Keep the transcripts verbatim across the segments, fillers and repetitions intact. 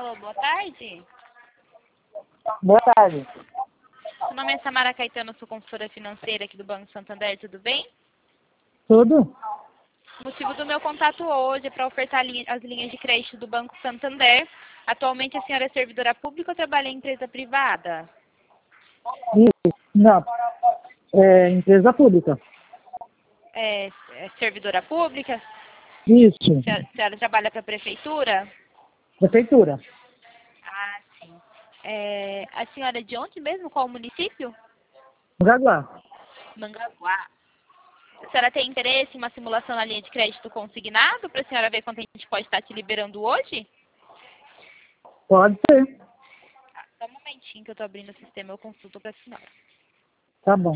Alô, boa tarde. Boa tarde. Meu nome é Samara Caetano, sou consultora financeira aqui do Banco Santander, tudo bem? Tudo? O motivo do meu contato hoje é para ofertar linha- as linhas de crédito do Banco Santander. Atualmente a senhora é servidora pública ou trabalha em empresa privada? Isso. Não. É empresa pública. É, é servidora pública? Isso. A senhora, a senhora trabalha para a prefeitura? Prefeitura. Ah, sim. É, a senhora é de onde mesmo? Qual o município? Gaguá. Mangaguá. A senhora tem interesse em uma simulação na linha de crédito consignado para a senhora ver quanto a gente pode estar te liberando hoje? Pode ser. Ah, só um momentinho que eu estou abrindo o sistema, eu consulto para a senhora. Tá bom.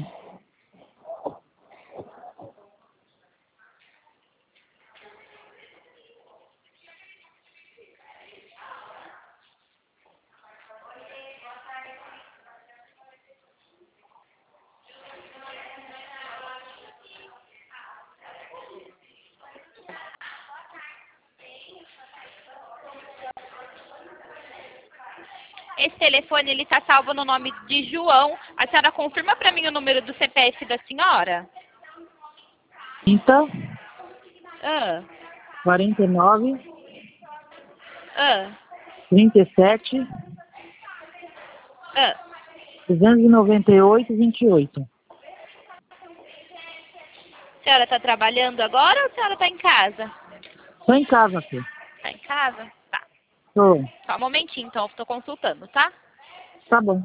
Esse telefone, ele está salvo no nome de João. A senhora confirma para mim o número do C P F da senhora? Então, Ah, quarenta e nove, ah, trinta e sete, ah. duzentos e noventa e oito, vinte e oito. A senhora está trabalhando agora ou a senhora está em casa? Tô em casa, filho. Está em casa? Tá. Tô. Só um momentinho, então, eu estou consultando, tá? Tá bom.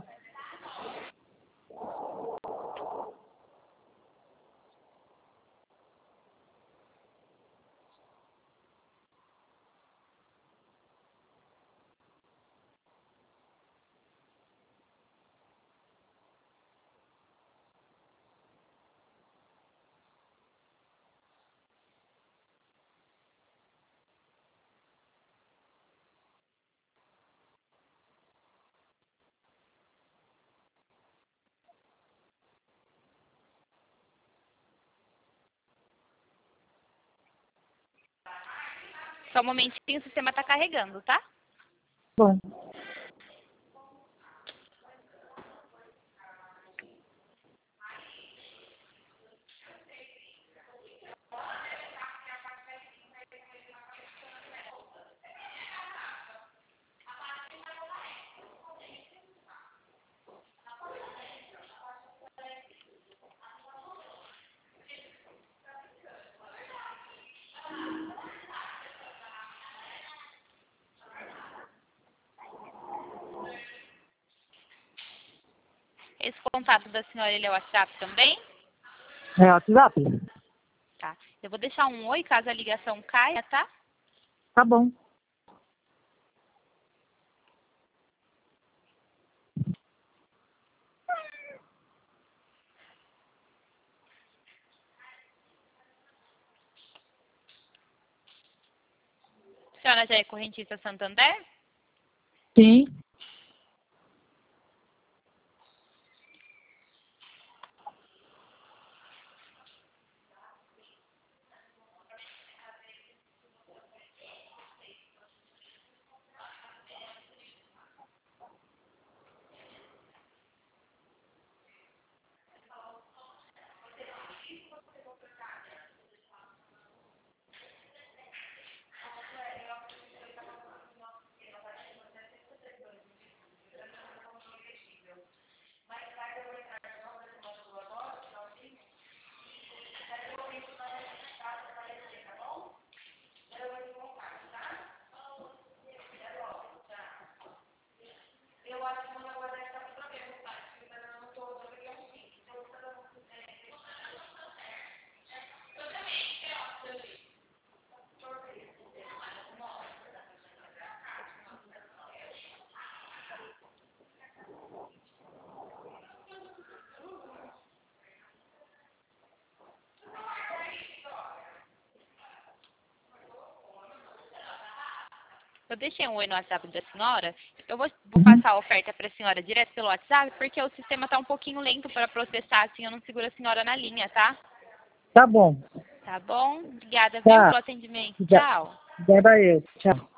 Só um momentinho, o sistema está carregando, tá? Bom. Esse contato da senhora, ele é o WhatsApp também? É WhatsApp? Tá. Eu vou deixar um oi caso a ligação caia, tá? Tá bom. A senhora já é correntista Santander? Sim. Eu deixei um oi no WhatsApp da senhora. Eu vou, vou Uhum. passar a oferta para a senhora direto pelo WhatsApp, porque o sistema está um pouquinho lento para processar, assim eu não seguro a senhora na linha, tá? Tá bom. Tá bom? Obrigada, viu, Tá. pelo atendimento. Já. Tchau. Já eu. Tchau.